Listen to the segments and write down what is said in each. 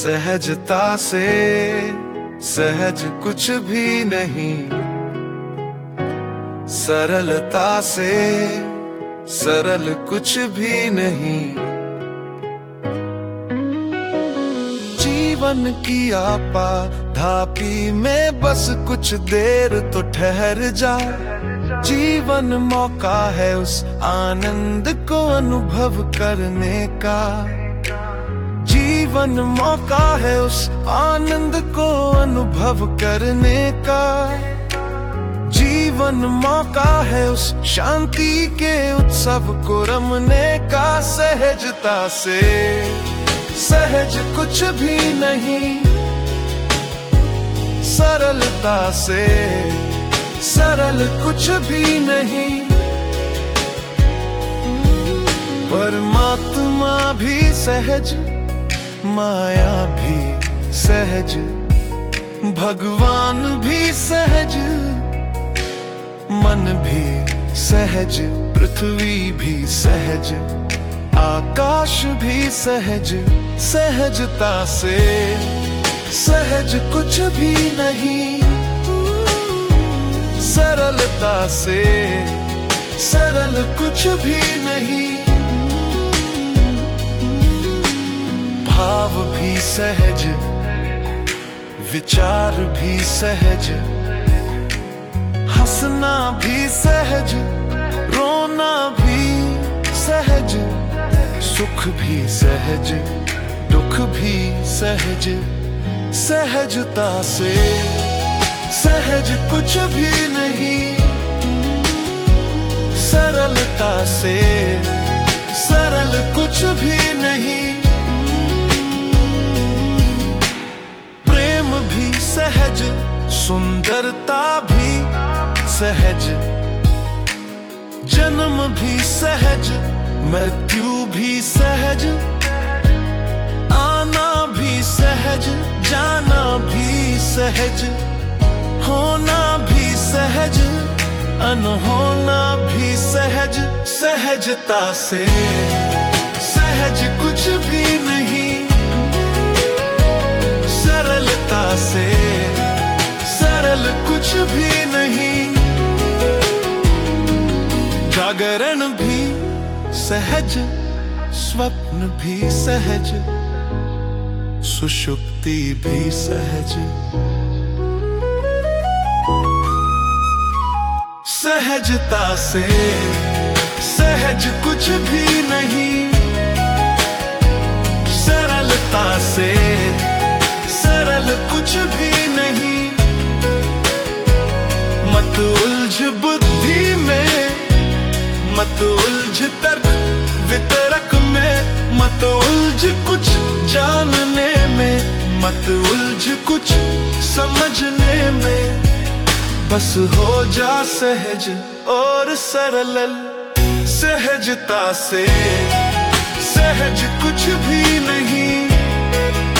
सहजता से सहज कुछ भी नहीं, सरलता से सरल कुछ भी नहीं। जीवन की आपा धापी में बस कुछ देर तो ठहर जा। जीवन मौका है उस आनंद को अनुभव करने का। जीवन मौका है उस आनंद को अनुभव करने का। जीवन मौका है उस शांति के उत्सव को रमने का। सहजता से सहज कुछ भी नहीं, सरलता से सरल कुछ भी नहीं। परमात्मा भी सहज, माया भी सहज, भगवान भी सहज, मन भी सहज, पृथ्वी भी सहज, आकाश भी सहज। सहजता से सहज कुछ भी नहीं, सरलता से सरल कुछ भी नहीं। भाव भी सहज, विचार भी सहज, हंसना भी सहज, रोना भी सहज, सुख भी सहज, दुख भी सहज। सहजता से सहज कुछ भी नहीं, सरलता से सरल कुछ भी नहीं। प्रेम भी सहज, सुंदरता भी सहज, जन्म भी सहज, मृत्यु भी सहज, आना भी सहज, जाना भी सहज, होना भी सहज, अनहोना भी सहज। सहजता से सहज कुछ भी नहीं, सरलता से सरल कुछ भी नहीं। जागरण भी सहज, स्वप्न भी सहज, सुषुप्ति भी सहज। सहजता से सहज कुछ भी नहीं, सरलता से सरल कुछ भी नहीं। मत उलझ बुद्धि में, मत उलझ तर्क वितरक में, मत उलझ कुछ जानने में, मत उलझ कुछ समझने में। बस हो जा सहज और सरल। सहजता से सहज कुछ भी नहीं,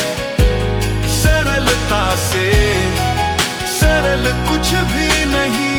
सरलता से सरल कुछ भी नहीं।